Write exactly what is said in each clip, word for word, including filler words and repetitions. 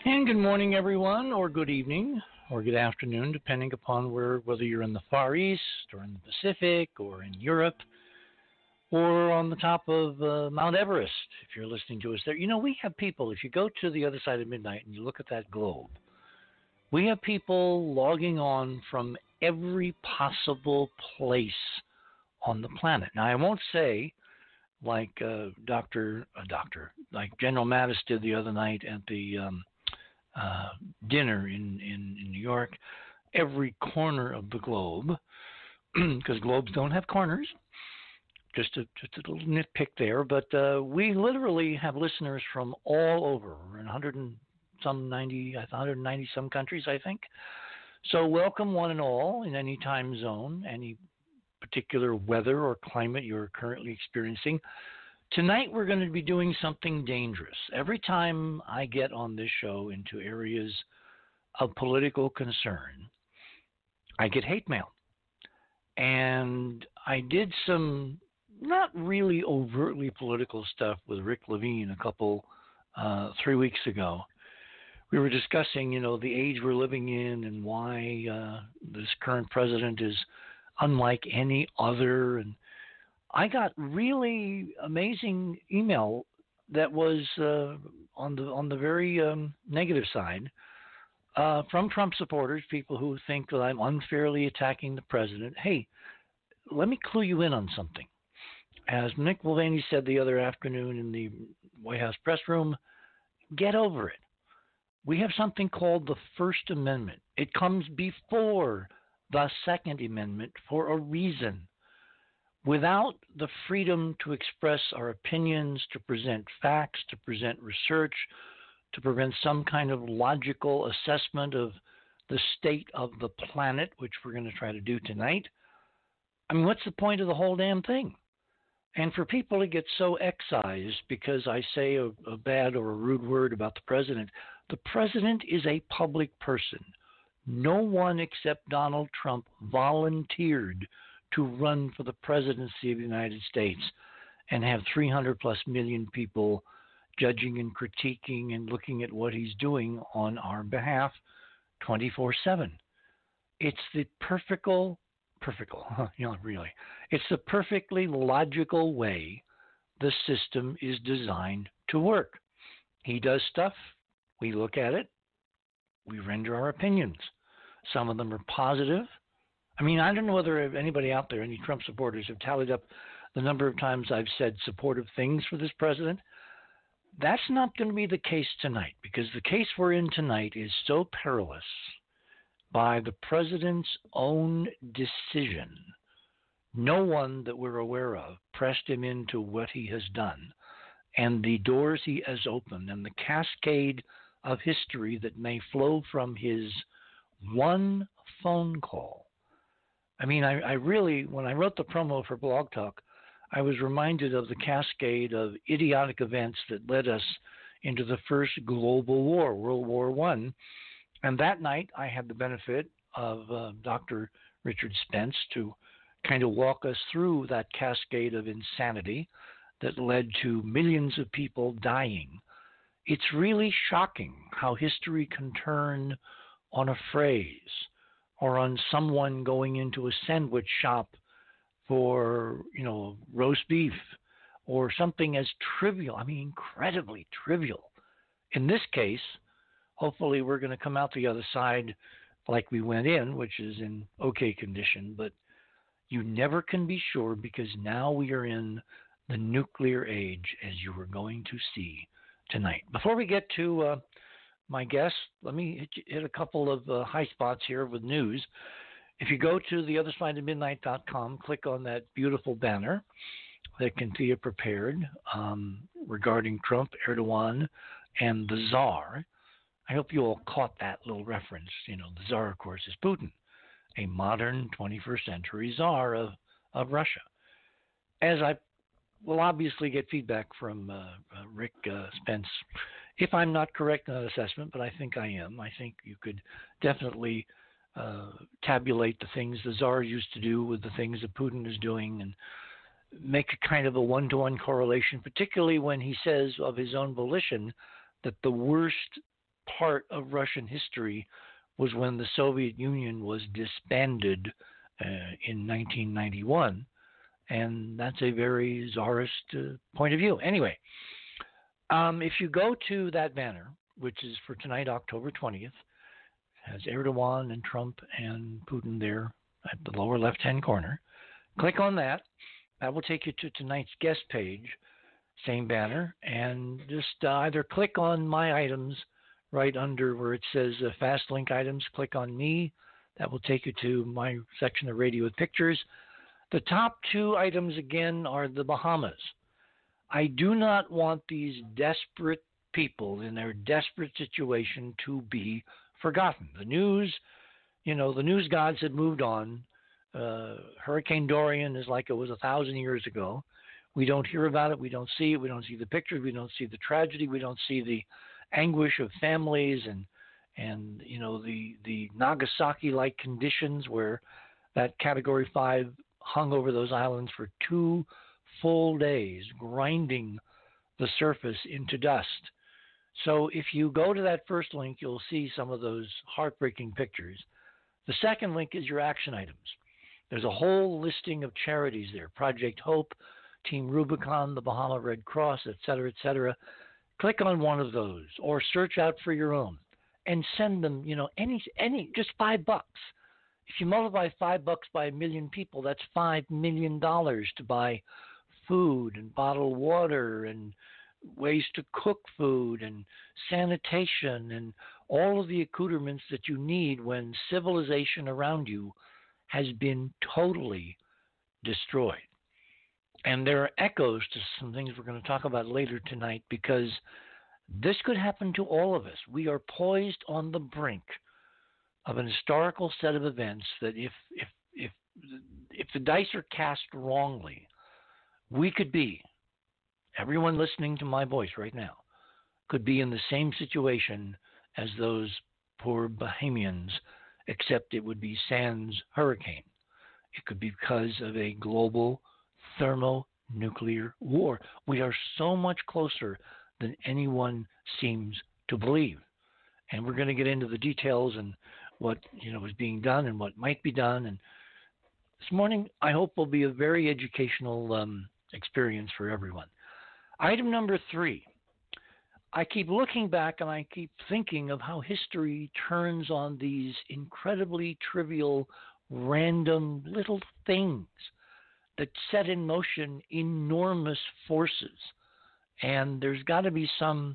And good morning, everyone, or good evening, or good afternoon, depending upon where, whether you're in the Far East, or in the Pacific, or in Europe, or on the top of uh, Mount Everest, if you're listening to us there. You know, we have people, if you go to the other side of midnight and you look at that globe, we have people logging on from every possible place on the planet. Now, I won't say like uh, Doctor uh, Doctor, like General Mattis did the other night at the um, uh, dinner in, in, in New York, every corner of the globe, because globes don't have corners. Just a, just a little nitpick there, but uh, we literally have listeners from all over. We're in one hundred and some ninety, one hundred ninety some countries, I think. So welcome one and all in any time zone, any particular weather or climate you're currently experiencing. Tonight we're going to be doing something dangerous. Every time I get on this show into areas of political concern, I get hate mail. And I did some not really overtly political stuff with Rick Levine a couple, uh, three weeks ago. We were discussing, you know, the age we're living in and why uh, this current president is unlike any other. And I got really amazing email that was uh, on the on the very um, negative side uh, from Trump supporters, people who think that I'm unfairly attacking the president. Hey, let me clue you in on something. As Mick Mulvaney said the other afternoon in the White House press room, get over it. We have something called the First Amendment. It comes before the Second Amendment for a reason. Without the freedom to express our opinions, to present facts, to present research, to prevent some kind of logical assessment of the state of the planet, which we're going to try to do tonight, I mean, what's the point of the whole damn thing? And for people to get so excised because I say a, a bad or a rude word about the president, the president is a public person. No one except Donald Trump volunteered to run for the presidency of the United States and have three hundred plus million people judging and critiquing and looking at what he's doing on our behalf twenty-four seven. It's the perfectly, perfectly, you know, really, it's the perfectly logical way the system is designed to work. He does stuff, we look at it, we render our opinions. Some of them are positive. I mean, I don't know whether anybody out there, any Trump supporters, have tallied up the number of times I've said supportive things for this president. That's not going to be the case tonight, because the case we're in tonight is so perilous by the president's own decision. No one that we're aware of pressed him into what he has done, and the doors he has opened, and the cascade of history that may flow from his one phone call. I mean, I, I really, when I wrote the promo for Blog Talk, I was reminded of the cascade of idiotic events that led us into the first global war, World War One. And that night, I had the benefit of uh, Doctor Richard Spence to kind of walk us through that cascade of insanity that led to millions of people dying. It's really shocking how history can turn on a phrase or on someone going into a sandwich shop for, you know, roast beef or something as trivial, I mean, incredibly trivial. In this case, hopefully we're going to come out the other side like we went in, which is in okay condition, but you never can be sure, because now we are in the nuclear age, as you are going to see tonight. Before we get to uh, my guest, let me hit, hit a couple of uh, high spots here with news. If you go to the other side of midnight dot com, click on that beautiful banner that Cynthia prepared um, regarding Trump, Erdogan, and the Tsar. I hope you all caught that little reference. You know, the Tsar, of course, is Putin, a modern twenty-first century Tsar of, of Russia. As I will obviously get feedback from uh, uh, Rick uh, Spence if I'm not correct in that assessment, but I think I am. I think you could definitely uh, tabulate the things the Tsar used to do with the things that Putin is doing and make a kind of a one-to-one correlation, particularly when he says of his own volition that the worst part of Russian history was when the Soviet Union was disbanded uh, in nineteen ninety-one. And that's a very czarist uh, point of view. Anyway, um, if you go to that banner, which is for tonight, October twentieth, has Erdogan and Trump and Putin there at the lower left-hand corner. Click on that. That will take you to tonight's guest page, same banner, and just uh, either click on my items right under where it says uh, Fast Link items. Click on me. That will take you to my section of Radio with Pictures. The top two items, again, are the Bahamas. I do not want these desperate people in their desperate situation to be forgotten. The news, you know, the news gods had moved on. Uh, Hurricane Dorian is like it was a thousand years ago. We don't hear about it. We don't see it. We don't see the pictures. We don't see the tragedy. We don't see the anguish of families and, and you know, the, the Nagasaki-like conditions where that Category five hung over those islands for two full days, grinding the surface into dust. So if you go to that first link, you'll see some of those heartbreaking pictures. The second link is your action items. There's a whole listing of charities there: Project Hope, Team Rubicon, the Bahama Red Cross, et cetera, et cetera. Click on one of those or search out for your own and send them, you know, any, any, just five bucks. If you multiply five bucks by a million people, that's five million dollars to buy food and bottled water and ways to cook food and sanitation and all of the accoutrements that you need when civilization around you has been totally destroyed. And there are echoes to some things we're going to talk about later tonight, because this could happen to all of us. We are poised on the brink of an historical set of events that if if if if the dice are cast wrongly, we could be, everyone listening to my voice right now, could be in the same situation as those poor Bahamians, except it would be sans hurricane. It could be because of a global thermonuclear war. We are so much closer than anyone seems to believe. And we're going to get into the details and what, you know, is being done and what might be done. And this morning, I hope, will be a very educational um, experience for everyone. Item number three. I keep looking back and I keep thinking of how history turns on these incredibly trivial, random little things that set in motion enormous forces. And there's got to be some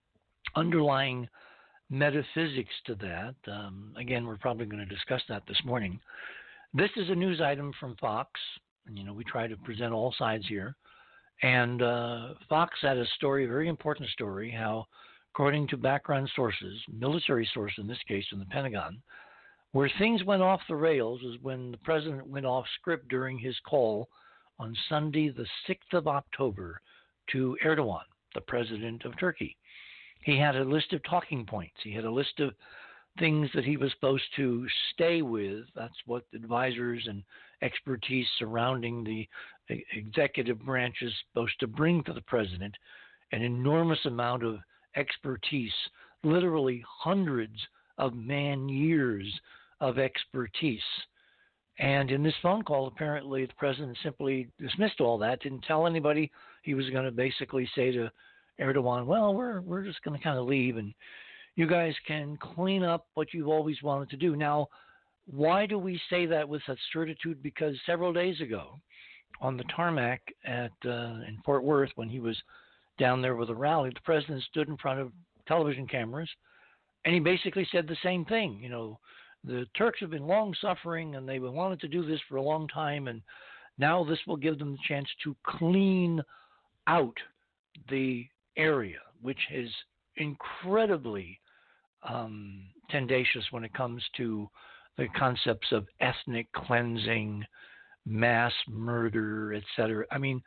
underlying metaphysics to that. Um, again, we're probably going to discuss that this morning. This is a news item from Fox. And, you know, we try to present all sides here. And uh, Fox had a story, a very important story, how, according to background sources, military source in this case in the Pentagon, where things went off the rails is when the president went off script during his call on Sunday, the sixth of October, to Erdogan, the president of Turkey. He had a list of talking points. He had a list of things that he was supposed to stay with. That's what advisors and expertise surrounding the executive branch is supposed to bring to the president. An enormous amount of expertise, literally hundreds of man years of expertise. And in this phone call, apparently the president simply dismissed all that, didn't tell anybody. He was going to basically say to Erdogan, well, we're we're just going to kind of leave, and you guys can clean up what you've always wanted to do. Now, why do we say that with such certitude? Because several days ago, on the tarmac at uh, in Fort Worth, when he was down there with a rally, the president stood in front of television cameras, and he basically said the same thing. You know, the Turks have been long suffering, and they wanted to do this for a long time, and now this will give them the chance to clean out the area, which is incredibly um, tendacious when it comes to the concepts of ethnic cleansing, mass murder, et cetera. I mean,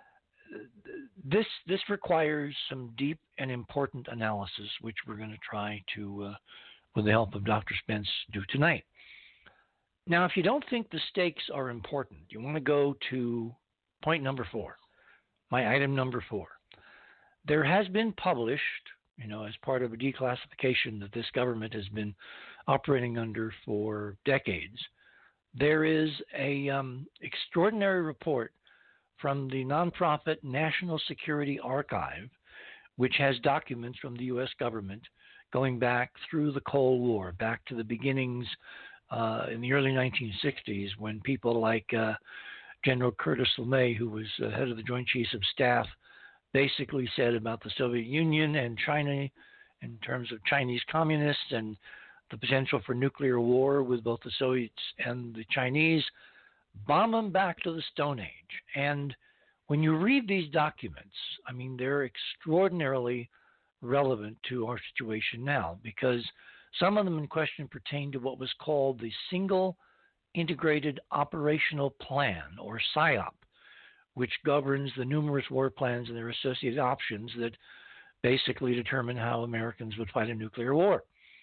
this this requires some deep and important analysis, which we're going to try to, uh, with the help of Doctor Spence, do tonight. Now, if you don't think the stakes are important, you want to go to point number four, my item number four. There has been published you know, as part of a declassification that this government has been operating under for decades. There is a um, extraordinary report from the nonprofit National Security Archive, which has documents from the U S government going back through the Cold War, back to the beginnings uh, in the early nineteen sixties, when people like uh, General Curtis LeMay, who was uh, head of the Joint Chiefs of Staff, basically said about the Soviet Union and China in terms of Chinese communists and the potential for nuclear war with both the Soviets and the Chinese, bomb them back to the Stone Age. And when you read these documents, I mean, they're extraordinarily relevant to our situation now, because some of them in question pertain to what was called the Single Integrated Operational Plan, or SIOP, which governs the numerous war plans and their associated options that basically determine how Americans would fight a nuclear war.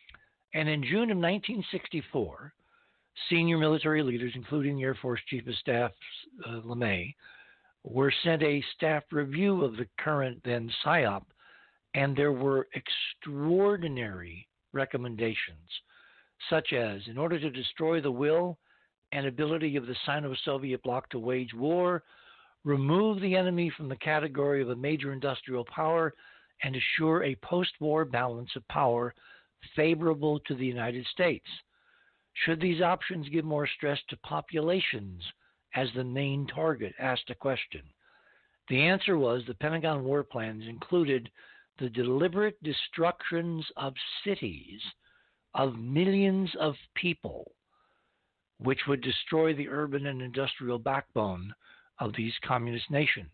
And in June of nineteen sixty-four, senior military leaders, including the Air Force Chief of Staff uh, LeMay, were sent a staff review of the current then SIOP, and there were extraordinary recommendations, such as, in order to destroy the will and ability of the Sino-Soviet bloc to wage war, remove the enemy from the category of a major industrial power, and assure a post-war balance of power favorable to the United States. Should these options give more stress to populations as the main target? Asked a question. The answer was the Pentagon war plans included the deliberate destructions of cities, of millions of people, which would destroy the urban and industrial backbone of these communist nations.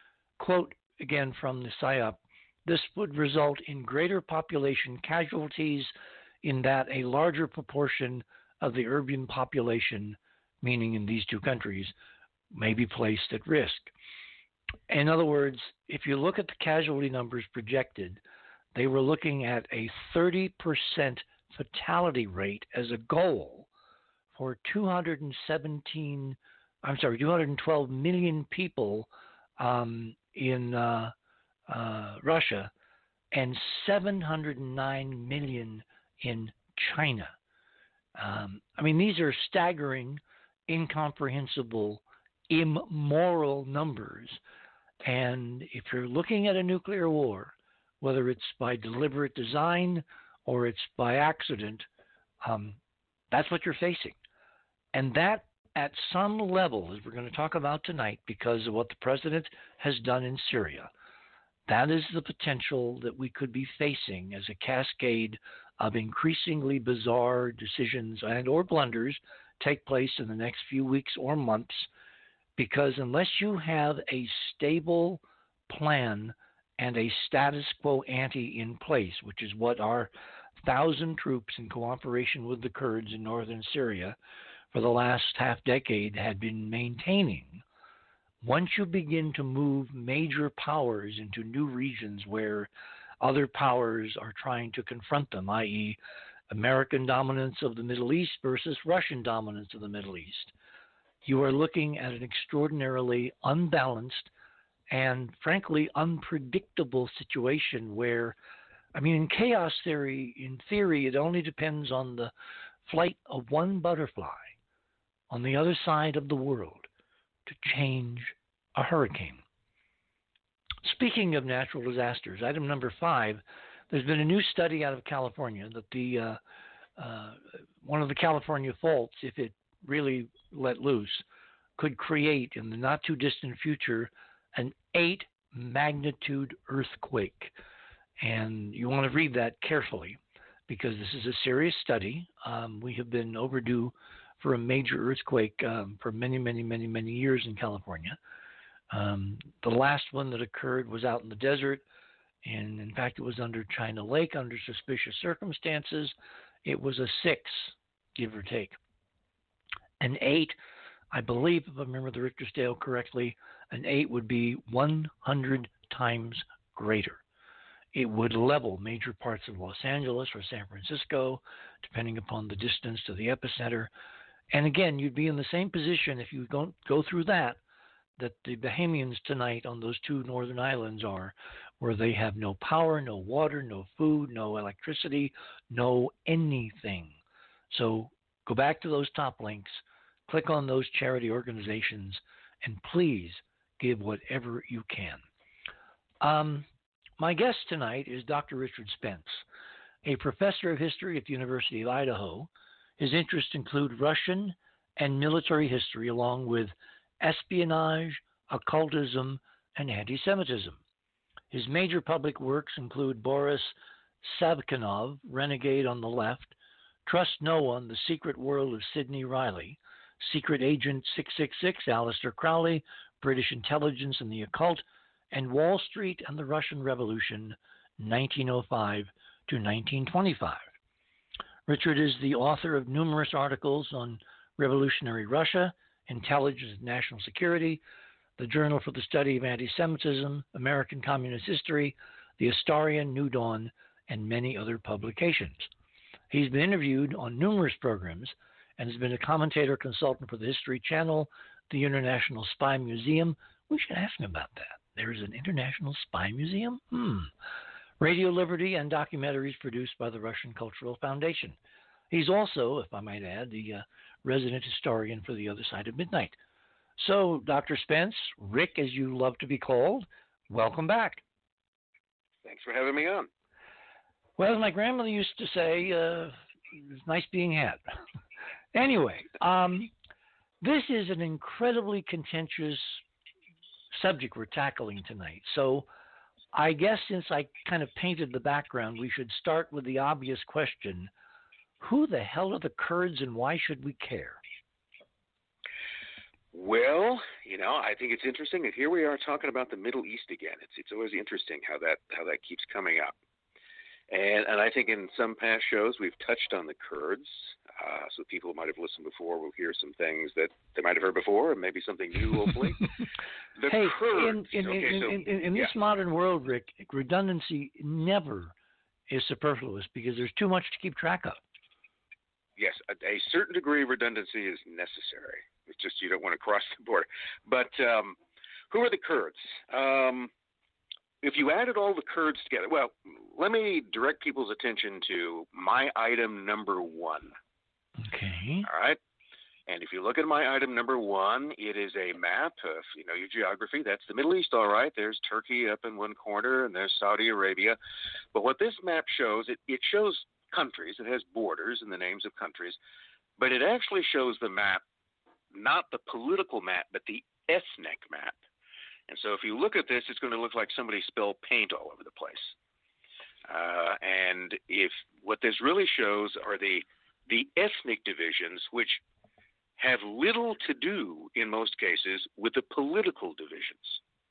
Quote again from the SIOP, this would result in greater population casualties in that a larger proportion of the urban population, meaning in these two countries, may be placed at risk. In other words, if you look at the casualty numbers projected, they were looking at a thirty percent fatality rate as a goal for two hundred seventeen, I'm sorry, two hundred twelve million people um, in uh, uh, Russia and seven hundred nine million in China. Um, I mean, these are staggering, incomprehensible, immoral numbers. And if you're looking at a nuclear war, whether it's by deliberate design or it's by accident, um, that's what you're facing. And that, at some level, as we're going to talk about tonight, because of what the president has done in Syria, that is the potential that we could be facing as a cascade of increasingly bizarre decisions and or blunders take place in the next few weeks or months, because unless you have a stable plan and a status quo ante in place, which is what our thousand troops in cooperation with the Kurds in northern Syria for the last half decade had been maintaining, once you begin to move major powers into new regions where other powers are trying to confront them, that is, American dominance of the Middle East versus Russian dominance of the Middle East, you are looking at an extraordinarily unbalanced and, frankly, unpredictable situation where, I mean, in chaos theory, in theory, it only depends on the flight of one butterfly on the other side of the world to change a hurricane. Speaking of natural disasters, item number five, there's been a new study out of California that the uh, uh, one of the California faults, if it really let loose, could create in the not too distant future an eight magnitude earthquake. And you want to read that carefully because this is a serious study. Um, we have been overdue for a major earthquake um, for many, many, many, many years in California. Um, the last one that occurred was out in the desert, and in fact, it was under China Lake under suspicious circumstances. It was a six, give or take. An eight, I believe, if I remember the Richter scale correctly, an eight would be one hundred times greater. It would level major parts of Los Angeles or San Francisco, depending upon the distance to the epicenter. And again, you'd be in the same position if you don't go through that that the Bahamians tonight on those two northern islands are, where they have no power, no water, no food, no electricity, no anything. So go back to those top links, click on those charity organizations, and please give whatever you can. Um, my guest tonight is Doctor Richard Spence, a professor of history at the University of Idaho. His interests include Russian and military history, along with espionage, occultism, and anti-Semitism. His major public works include Boris Savkinov, Renegade on the Left, Trust No One, The Secret World of Sidney Riley, Secret Agent six six six, Aleister Crowley, British Intelligence and the Occult, and Wall Street and the Russian Revolution, nineteen oh five to nineteen twenty-five. Richard is the author of numerous articles on revolutionary Russia, intelligence and national security, the Journal for the Study of Anti-Semitism, American Communist History, the Astarian, New Dawn, and many other publications. He's been interviewed on numerous programs and has been a commentator consultant for the History Channel, the International Spy Museum. We should ask him about that. There's an International Spy Museum? Hmm. Radio Liberty, and documentaries produced by the Russian Cultural Foundation. He's also, if I might add, the uh, resident historian for The Other Side of Midnight. So, Doctor Spence, Rick, as you love to be called, welcome back. Thanks for having me on. Well, as my grandmother used to say, uh, it's nice being had. Anyway, um, this is an incredibly contentious subject we're tackling tonight. So, I guess since I kind of painted the background, we should start with the obvious question. Who the hell are the Kurds and why should we care? Well, you know, I think it's interesting that here we are talking about the Middle East again. It's it's always interesting how that how that keeps coming up. And and I think in some past shows we've touched on the Kurds. Uh, so people who might have listened before will hear some things that they might have heard before, and maybe something new, hopefully. The hey, Kurds. in, in, okay, in, so, in, in, in yeah. this modern world, Rick, redundancy never is superfluous because there's too much to keep track of. Yes, a, a certain degree of redundancy is necessary. It's just you don't want to cross the border. But um, who are the Kurds? Um, if you added all the Kurds together, well, let me direct people's attention to my item number one. Okay. All right. And if you look at my item number one, it is a map of, you know, your geography. That's the Middle East, all right. There's Turkey up in one corner, and there's Saudi Arabia. But what this map shows, it, it shows countries. It has borders and the names of countries. But it actually shows the map, not the political map, but the ethnic map. And so if you look at this, it's going to look like somebody spilled paint all over the place. Uh, and if what this really shows are the the ethnic divisions, which have little to do, in most cases, with the political divisions.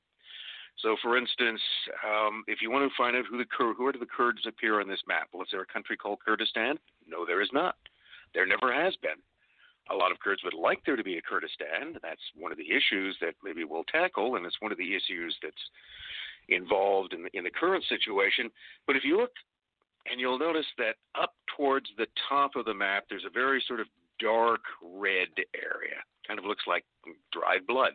So, for instance, um, if you want to find out who the Kur- who are the Kurds appear on this map, well, is there a country called Kurdistan? No, there is not. There never has been. A lot of Kurds would like there to be a Kurdistan. That's one of the issues that maybe we'll tackle, and it's one of the issues that's involved in the, in the current situation. But if you look, and you'll notice that up towards the top of the map, there's a very sort of dark red area. Kind of looks like dried blood.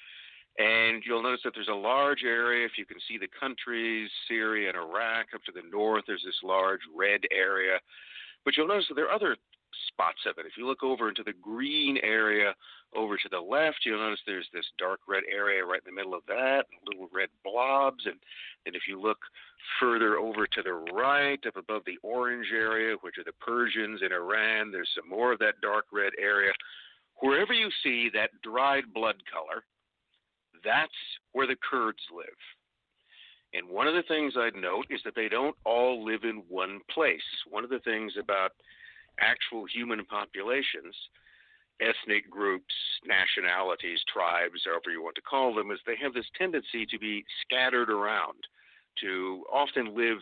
And you'll notice that there's a large area. If you can see the countries, Syria and Iraq, up to the north, there's this large red area. But you'll notice that there are other spots of it. If you look over into the green area over to the left, you'll notice there's this dark red area right in the middle of that, little red blobs. And then if you look further over to the right, up above the orange area, which are the Persians in Iran, there's some more of that dark red area. Wherever you see that dried blood color, that's where the Kurds live. And one of the things I'd note is that they don't all live in one place. One of the things about actual human populations, ethnic groups, nationalities, tribes, however you want to call them, is they have this tendency to be scattered around, to often live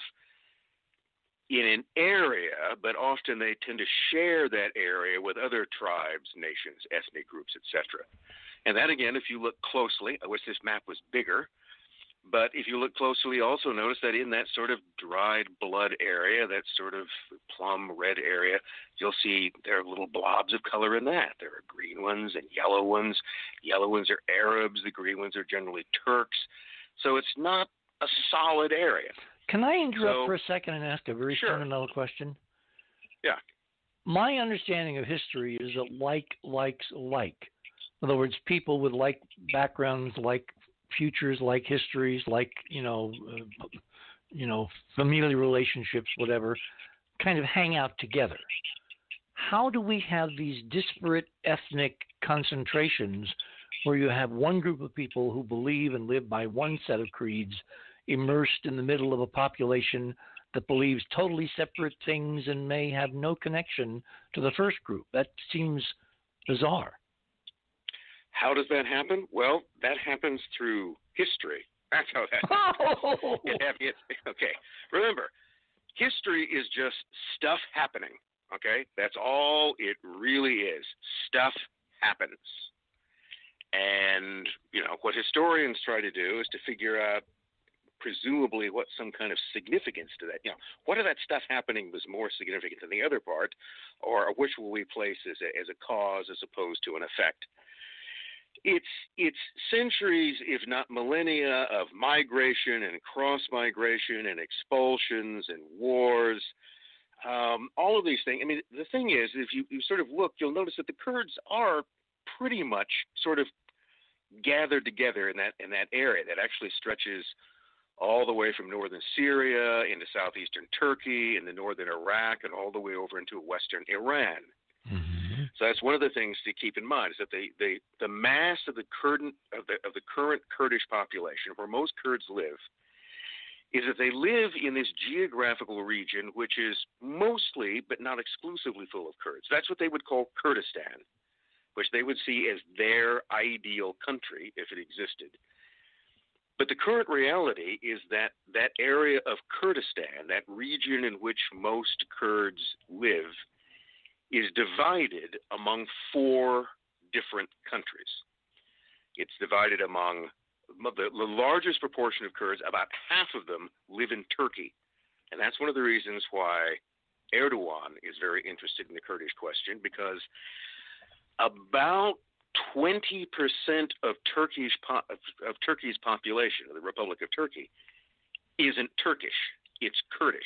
in an area, but often they tend to share that area with other tribes, nations, ethnic groups, et cetera. And that, again, if you look closely, I wish this map was bigger, But if you look closely, also notice that in that sort of dried blood area, that sort of plum red area, you'll see there are little blobs of color in that. There are green ones and yellow ones. Yellow ones are Arabs. The green ones are generally Turks. So it's not a solid area. Can I interrupt so, for a second and ask a very sure. fundamental question? Yeah. My understanding of history is that like likes like. In other words, people with like backgrounds, like futures, like histories, like, you know, uh, you know, familial relationships, whatever, kind of hang out together. How do we have these disparate ethnic concentrations where you have one group of people who believe and live by one set of creeds immersed in the middle of a population that believes totally separate things and may have no connection to the first group? That seems bizarre. How does that happen? Well, that happens through history. That's how that happens. Oh. It, it, okay. Remember, history is just stuff happening. Okay? That's all it really is. Stuff happens. And, you know, what historians try to do is to figure out presumably what some kind of significance to that. You know, what of that stuff happening was more significant than the other part, or which will we place as a, as a cause as opposed to an effect? It's it's centuries, if not millennia, of migration and cross-migration and expulsions and wars, um, all of these things. I mean, the thing is, if you, you sort of look, you'll notice that the Kurds are pretty much sort of gathered together in that in that area that actually stretches all the way from northern Syria into southeastern Turkey, into northern Iraq, and all the way over into western Iran. Mm-hmm. So that's one of the things to keep in mind, is that the, the, the mass of the, current, of, the, of the current Kurdish population, where most Kurds live, is that they live in this geographical region which is mostly, but not exclusively, full of Kurds. That's what they would call Kurdistan, which they would see as their ideal country if it existed. But the current reality is that that area of Kurdistan, that region in which most Kurds live, is divided among four different countries. It's divided among the, the largest proportion of Kurds, about half of them live in Turkey. And that's one of the reasons why Erdogan is very interested in the Kurdish question, because about twenty percent of Turkish po- of, of Turkey's population, of the Republic of Turkey, isn't Turkish. It's Kurdish.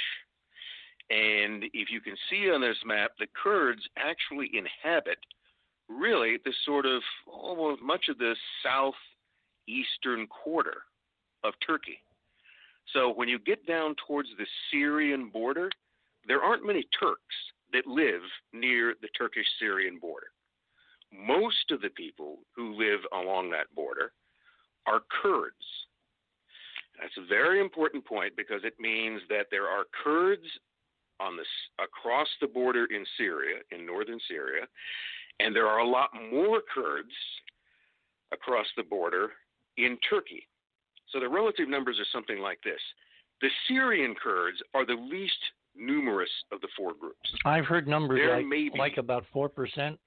And if you can see on this map, the Kurds actually inhabit really the sort of almost much of the southeastern quarter of Turkey. So when you get down towards the Syrian border, there aren't many Turks that live near the Turkish-Syrian border. Most of the people who live along that border are Kurds. That's a very important point, because it means that there are Kurds on this across the border in Syria, in northern Syria, and there are a lot more Kurds across the border in Turkey. So the relative numbers are something like this. The Syrian Kurds are the least numerous of the four groups. I've heard numbers there like, be, like about four percent.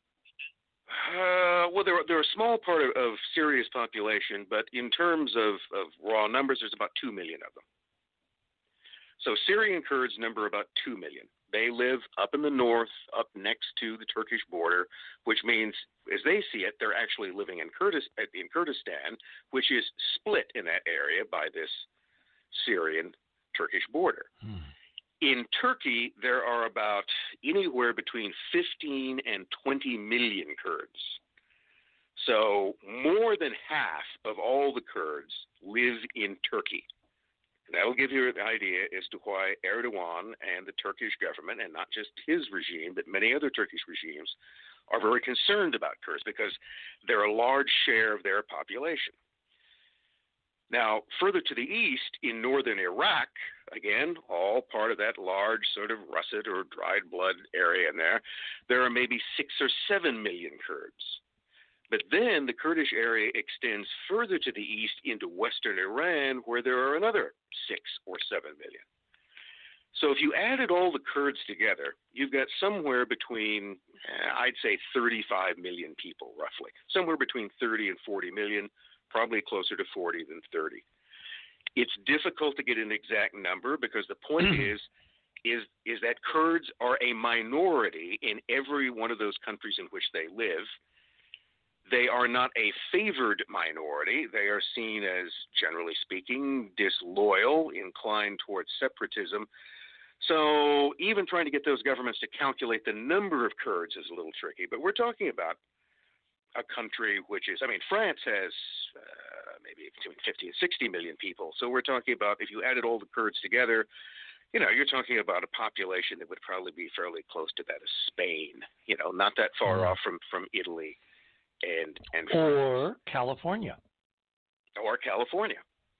Uh, well, they're, they're a small part of, of Syria's population, but in terms of, of raw numbers, there's about two million of them. So Syrian Kurds number about two million. They live up in the north, up next to the Turkish border, which means, as they see it, they're actually living in, Kurdis- in Kurdistan, which is split in that area by this Syrian-Turkish border. Hmm. In Turkey, there are about anywhere between fifteen and twenty million Kurds. So more than half of all the Kurds live in Turkey. And that will give you an idea as to why Erdogan and the Turkish government, and not just his regime, but many other Turkish regimes, are very concerned about Kurds, because they're a large share of their population. Now, further to the east, in northern Iraq, again, all part of that large sort of russet or dried blood area in there, there are maybe six or seven million Kurds. But then the Kurdish area extends further to the east into western Iran, where there are another six or seven million. So if you added all the Kurds together, you've got somewhere between, I'd say, thirty-five million people, roughly. Somewhere between thirty and forty million, probably closer to forty than thirty. It's difficult to get an exact number because the point is, is, is that Kurds are a minority in every one of those countries in which they live. They are not a favored minority. They are seen as, generally speaking, disloyal, inclined towards separatism. So even trying to get those governments to calculate the number of Kurds is a little tricky. But we're talking about a country which is, I mean, France has uh, maybe between fifty and sixty million people. So we're talking about, if you added all the Kurds together, you know, you're talking about a population that would probably be fairly close to that of Spain, you know, not that far mm. off from, from Italy and, and or California. Or California.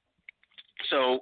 So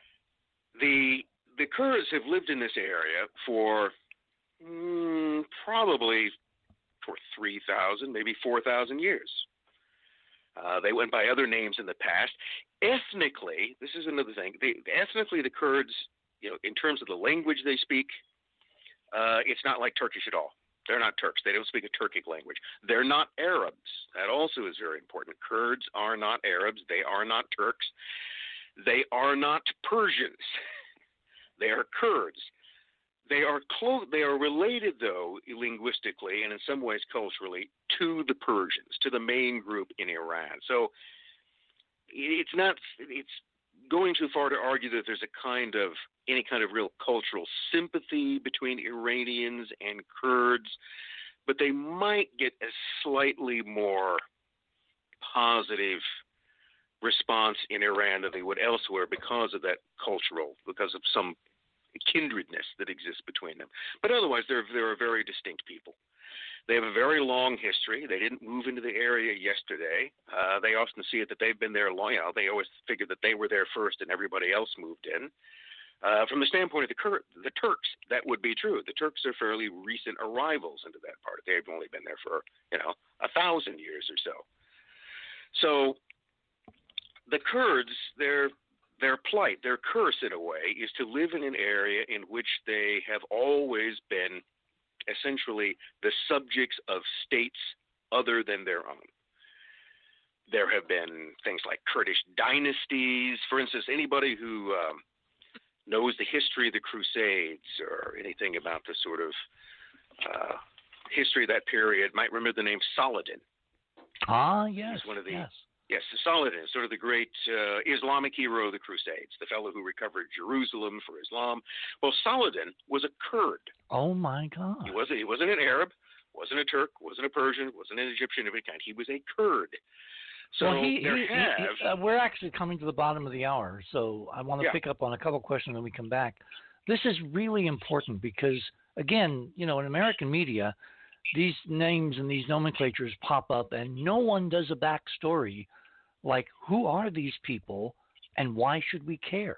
the the Kurds have lived in this area for mm, probably for three thousand, maybe four thousand years. Uh, they went by other names in the past. Ethnically, this is another thing. They, ethnically, the Kurds, you know, in terms of the language they speak, uh, it's not like Turkish at all. They're not Turks. They don't speak a Turkic language. They're not Arabs. That also is very important. Kurds are not Arabs. They are not Turks. They are not Persians. They are Kurds. They are close. They are related, though, linguistically and in some ways culturally, to the Persians, to the main group in Iran. So it's not. It's going too far to argue that there's a kind of any kind of real cultural sympathy between Iranians and Kurds, but they might get a slightly more positive response in Iran than they would elsewhere because of that cultural, because of some kindredness that exists between them. But otherwise, they're they're a very distinct people. They have a very long history. They didn't move into the area yesterday. Uh, they often see it that they've been there long. You know, they always figured that they were there first and everybody else moved in. Uh, from the standpoint of the, Kur- the Turks, that would be true. The Turks are fairly recent arrivals into that part. They've only been there for, you know, a thousand years or so. So the Kurds, their their plight, their curse in a way, is to live in an area in which they have always been essentially the subjects of states other than their own. There have been things like Kurdish dynasties. For instance, anybody who um, knows the history of the Crusades or anything about the sort of uh, history of that period might remember the name Saladin. Ah, yes. He's one of the yes. Yes, Saladin, sort of the great uh, Islamic hero of the Crusades, the fellow who recovered Jerusalem for Islam. Well, Saladin was a Kurd. Oh, my God. He wasn't, he wasn't an Arab, wasn't a Turk, wasn't a Persian, wasn't an Egyptian of any kind. He was a Kurd. So well, he, there he, have... he, uh, we're actually coming to the bottom of the hour, so I want to yeah. pick up on a couple questions when we come back. This is really important because, again, you know, in American media, these names and these nomenclatures pop up, and no one does a backstory like who are these people and why should we care?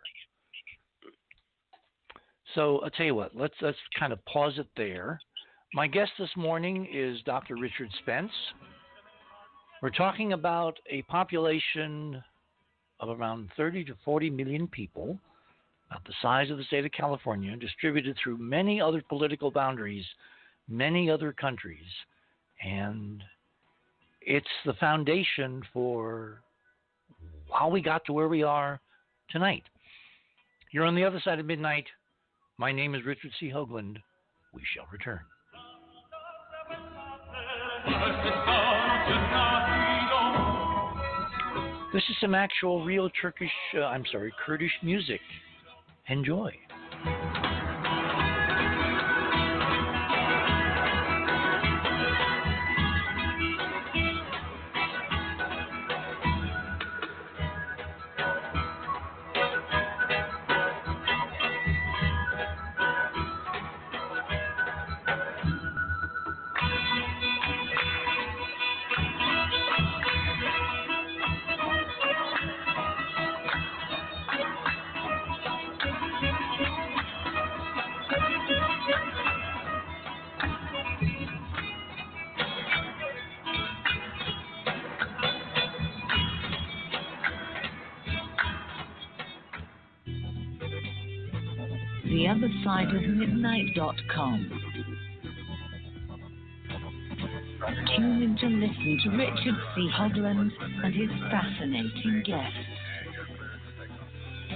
So I'll tell you what, let's let's kind of pause it there. My guest this morning is Doctor Richard Spence. We're talking about a population of around thirty to forty million people, about the size of the state of California, distributed through many other political boundaries, many other countries, and it's the foundation for how we got to where we are tonight. You're on the other side of midnight. My name is Richard C. Hoagland. We shall return. This is some actual real Turkish, uh, I'm sorry, Kurdish music. Enjoy. the other side of midnight dot com. Tune in to listen to Richard C. Hoagland and his fascinating guests.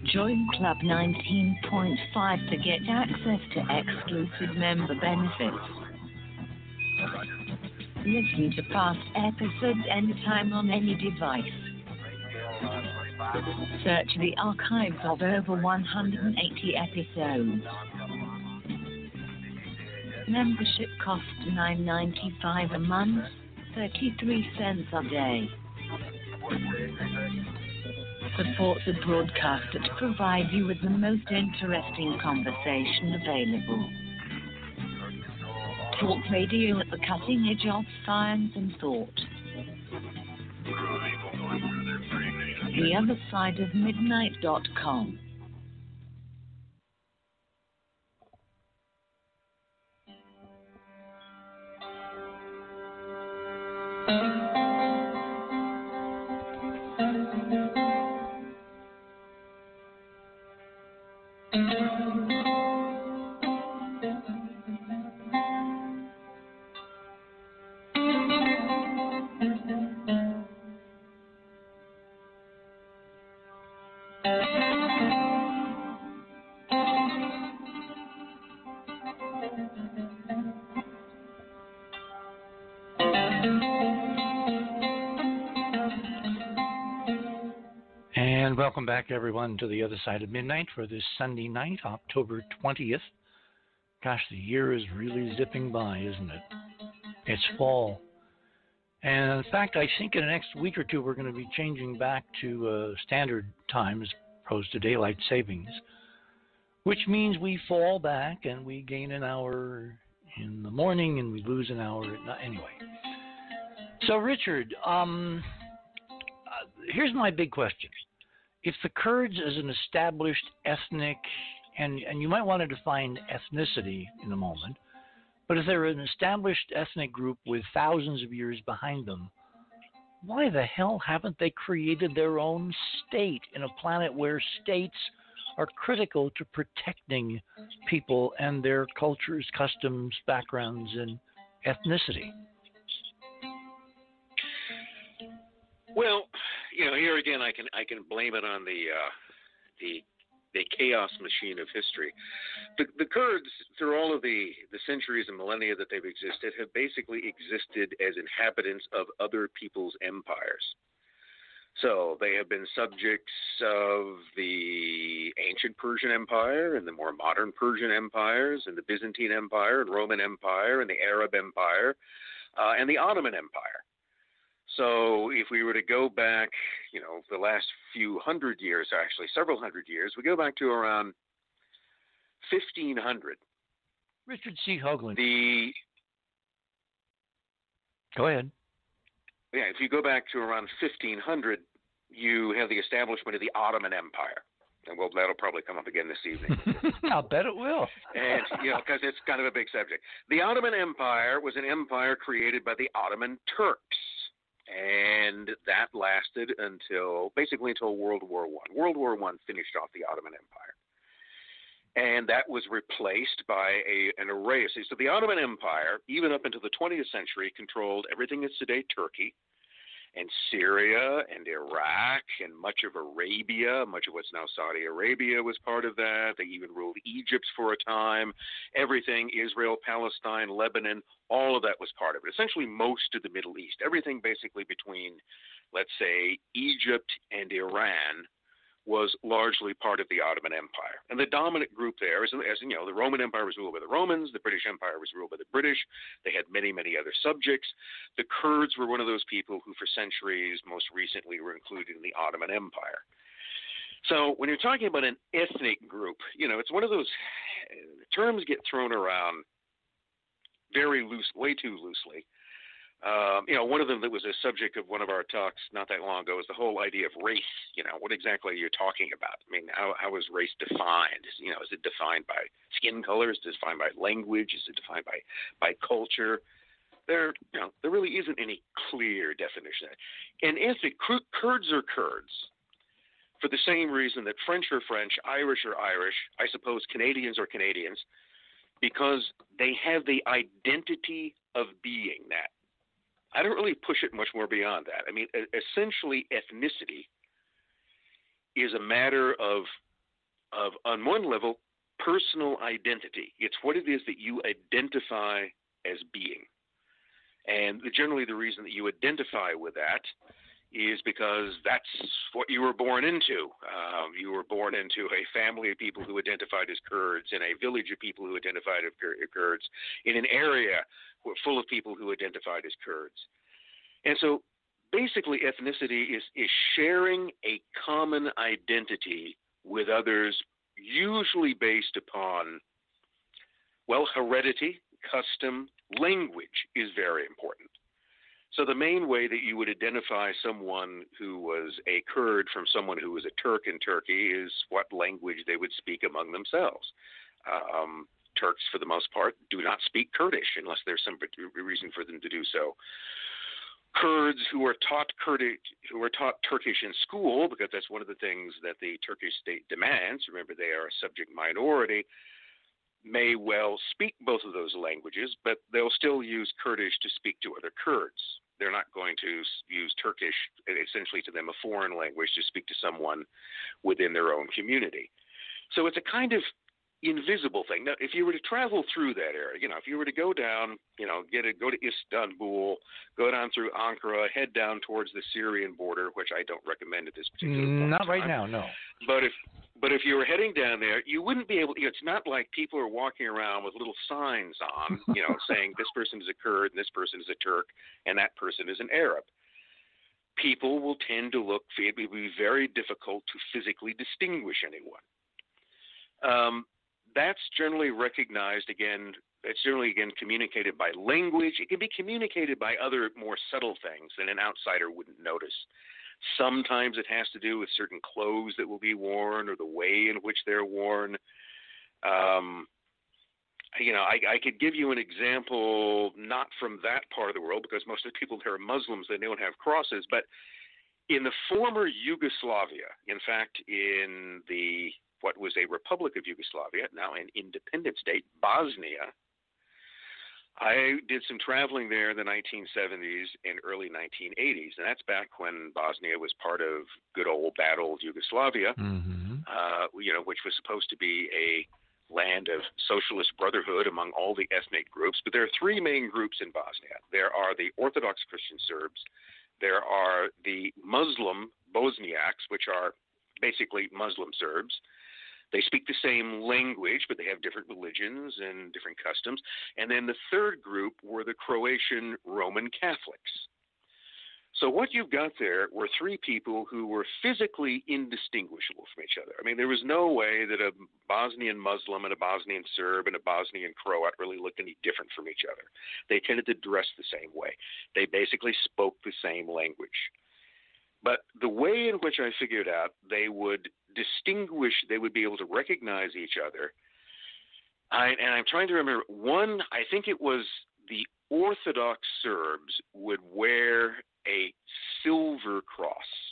Join Club nineteen point five to get access to exclusive member benefits. Listen to past episodes anytime on any device. Search the archives of over one hundred eighty episodes. Membership costs nine dollars and ninety-five cents a month, thirty-three cents a day. Support the broadcast that provides you with the most interesting conversation available. Talk radio at the cutting edge of science and thought. the other side of midnight dot com. And welcome back, everyone, to the other side of midnight for this Sunday night, October twentieth. Gosh, the year is really zipping by, isn't it? It's fall. And in fact, I think in the next week or two, we're going to be changing back to uh, standard time as opposed to daylight savings, which means we fall back and we gain an hour in the morning and we lose an hour at night. Anyway. So, Richard, um, uh, here's my big question. If the Kurds is an established ethnic, and, and you might want to define ethnicity in a moment, but if they're an established ethnic group with thousands of years behind them, why the hell haven't they created their own state in a planet where states are critical to protecting people and their cultures, customs, backgrounds, and ethnicity? Well, you know, here again, I can I can blame it on the uh, the the chaos machine of history. The, the Kurds, through all of the, the centuries and millennia that they've existed, have basically existed as inhabitants of other people's empires. So they have been subjects of the ancient Persian Empire and the more modern Persian empires and the Byzantine Empire and Roman Empire and the Arab Empire uh, and the Ottoman Empire. So if we were to go back, you know, the last few hundred years, actually several hundred years, we go back to around fifteen hundred. Richard C. Hoagland. The Go ahead. Yeah, if you go back to around fifteen hundred, you have the establishment of the Ottoman Empire. And well, that'll probably come up again this evening. I'll bet it will. And, you know, because it's kind of a big subject. The Ottoman Empire was an empire created by the Ottoman Turks. And that lasted until, basically until World War One. World War One finished off the Ottoman Empire. And that was replaced by a, an array of, so the Ottoman Empire, even up into the twentieth century, controlled everything that's today Turkey, and Syria, and Iraq, and much of Arabia. Much of what's now Saudi Arabia was part of that. They even ruled Egypt for a time. Everything, Israel, Palestine, Lebanon, all of that was part of it. Essentially most of the Middle East. Everything basically between, let's say, Egypt and Iran was largely part of the Ottoman Empire. And the dominant group there, as, as you know, the Roman Empire was ruled by the Romans, the British Empire was ruled by the British, they had many, many other subjects. The Kurds were one of those people who for centuries, most recently, were included in the Ottoman Empire. So when you're talking about an ethnic group, you know, it's one of those terms get thrown around very loose, way too loosely. Um, you know, one of them that was a subject of one of our talks not that long ago is the whole idea of race. You know, what exactly are you talking about? I mean, how how is race defined? You know, is it defined by skin color? Is it defined by language? Is it defined by, by culture? There, you know, there really isn't any clear definition. And ethnic Kurds are Kurds for the same reason that French are French, Irish are Irish, I suppose Canadians are Canadians, because they have the identity of being that. I don't really push it much more beyond that. I mean, essentially, ethnicity is a matter of of, on one level, personal identity. It's what it is that you identify as being. And the, generally the reason that you identify with that is because that's what you were born into. Um, you were born into a family of people who identified as Kurds, in a village of people who identified as Kurds, in an area full of people who identified as Kurds. And so basically ethnicity is, is sharing a common identity with others, usually based upon, well, heredity, custom, language is very important. So the main way that you would identify someone who was a Kurd from someone who was a Turk in Turkey is what language they would speak among themselves. Um, Turks, for the most part, do not speak Kurdish unless there's some reason for them to do so. Kurds who are taught Kurdish, who are taught Turkish in school, because that's one of the things that the Turkish state demands. Remember, they are a subject minority. May well speak both of those languages, but they'll still use Kurdish to speak to other Kurds. They're not going to use Turkish, essentially to them a foreign language, to speak to someone within their own community. So it's a kind of invisible thing. Now, if you were to travel through that area, you know, if you were to go down, you know, get a, go to Istanbul, go down through Ankara, head down towards the Syrian border, which I don't recommend at this particular point. Not right now, no. But if But if you were heading down there, you wouldn't be able to, it's not like people are walking around with little signs on, you know, saying this person is a Kurd and this person is a Turk and that person is an Arab. People will tend to look, it would be very difficult to physically distinguish anyone. Um, that's generally recognized, again, it's generally, again, communicated by language. It can be communicated by other more subtle things that an outsider wouldn't notice. Sometimes it has to do with certain clothes that will be worn or the way in which they're worn. Um, you know, I, I could give you an example, not from that part of the world, because most of the people there are Muslims, they don't have crosses, but in the former Yugoslavia, in fact, in the what was a Republic of Yugoslavia, now an independent state, Bosnia, I did some traveling there in the nineteen seventies and early nineteen eighties, and that's back when Bosnia was part of good old bad old Yugoslavia, mm-hmm. uh, you know, which was supposed to be a land of socialist brotherhood among all the ethnic groups. But there are three main groups in Bosnia. There are the Orthodox Christian Serbs, there are the Muslim Bosniaks, which are basically Muslim Serbs. They speak the same language, but they have different religions and different customs. And then the third group were the Croatian Roman Catholics. So what you've got there were three people who were physically indistinguishable from each other. I mean, there was no way that a Bosnian Muslim and a Bosnian Serb and a Bosnian Croat really looked any different from each other. They tended to dress the same way. They basically spoke the same language. But the way in which I figured out they would distinguish, they would be able to recognize each other, I, and I'm trying to remember, one, I think it was the Orthodox Serbs would wear a silver cross.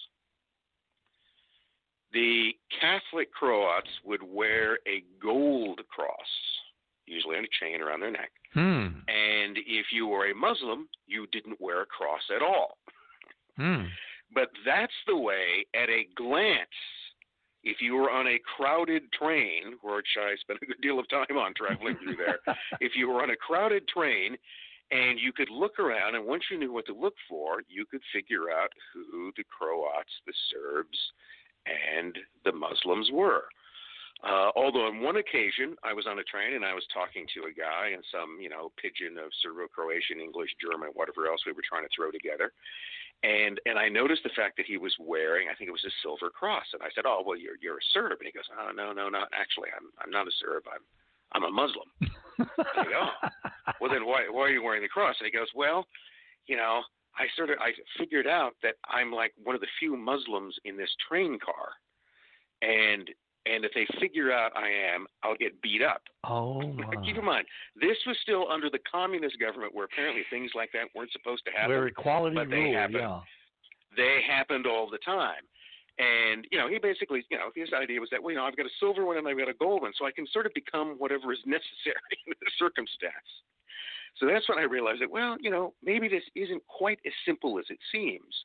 The Catholic Croats would wear a gold cross, usually on a chain around their neck. Hmm. And if you were a Muslim, you didn't wear a cross at all. Hmm. But that's the way, at a glance, if you were on a crowded train, which I spent a good deal of time on traveling through there, if you were on a crowded train and you could look around, and once you knew what to look for, you could figure out who the Croats, the Serbs, and the Muslims were. Uh, although on one occasion, I was on a train and I was talking to a guy in some, you know, pidgin of Serbo-Croatian, English, German, whatever else we were trying to throw together. And and I noticed the fact that he was wearing, I think it was a silver cross. And I said, oh, well, you're you're a Serb. And he goes, oh, no, no, no. Actually, I'm I'm not a Serb. I'm I'm a Muslim. I go, oh, well, then why why are you wearing the cross? And he goes, well, you know, I sort of I figured out that I'm like one of the few Muslims in this train car, and and if they figure out I am, I'll get beat up. Oh, my. Keep in mind, this was still under the communist government where apparently things like that weren't supposed to happen. Where equality but they ruled, happened. yeah. They happened all the time. And, you know, he basically, you know, his idea was that, well, you know, I've got a silver one and I've got a gold one, so I can sort of become whatever is necessary in the circumstance. So that's when I realized that, well, you know, maybe this isn't quite as simple as it seems.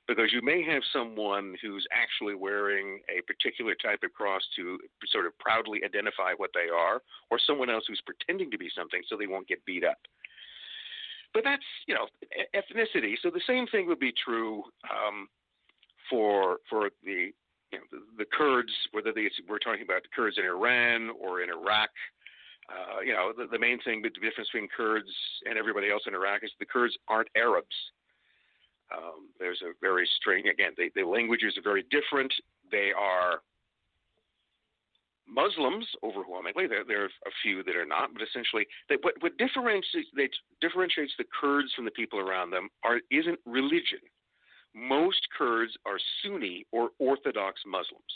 Because you may have someone who's actually wearing a particular type of cross to sort of proudly identify what they are, or someone else who's pretending to be something so they won't get beat up. But that's, you know, ethnicity. So the same thing would be true um, for for the you know the, the Kurds, whether they, we're talking about the Kurds in Iran or in Iraq. Uh, you know, the, the main thing, the difference between Kurds and everybody else in Iraq is the Kurds aren't Arabs. Um, there's a very strange, again, they, the languages are very different. They are Muslims overwhelmingly. There, there are a few that are not, but essentially, they, what, what differentiates, they, differentiates the Kurds from the people around them are isn't religion. Most Kurds are Sunni or Orthodox Muslims.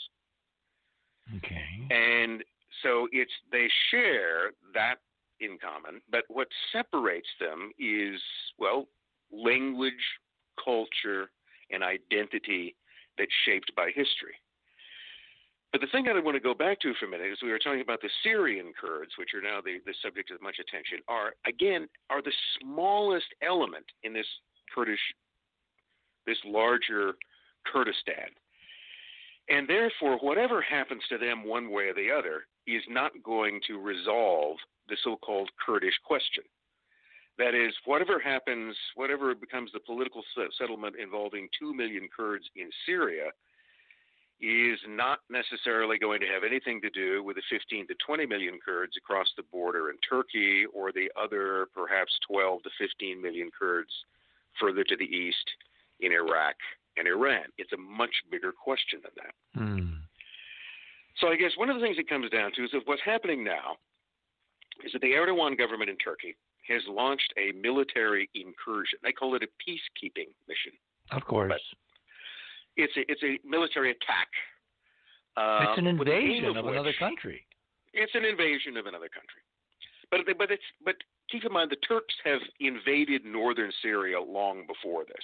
Okay. And so it's they share that in common, but what separates them is, well, language, culture, and identity that's shaped by history. But the thing that I want to go back to for a minute is we were talking about the Syrian Kurds, which are now the, the subject of much attention, are, again, are the smallest element in this Kurdish, this larger Kurdistan. And therefore, whatever happens to them one way or the other is not going to resolve the so-called Kurdish question. That is, whatever happens, whatever becomes the political settlement involving two million Kurds in Syria is not necessarily going to have anything to do with the fifteen to twenty million Kurds across the border in Turkey or the other perhaps twelve to fifteen million Kurds further to the east in Iraq and Iran. It's a much bigger question than that. Mm. So I guess one of the things it comes down to is that what's happening now is that the Erdogan government in Turkey has launched a military incursion. They call it a peacekeeping mission. Of course. But it's a, it's a military attack. Uh, it's an invasion of, of another country. It's an invasion of another country. But but it's but keep in mind the Turks have invaded northern Syria long before this.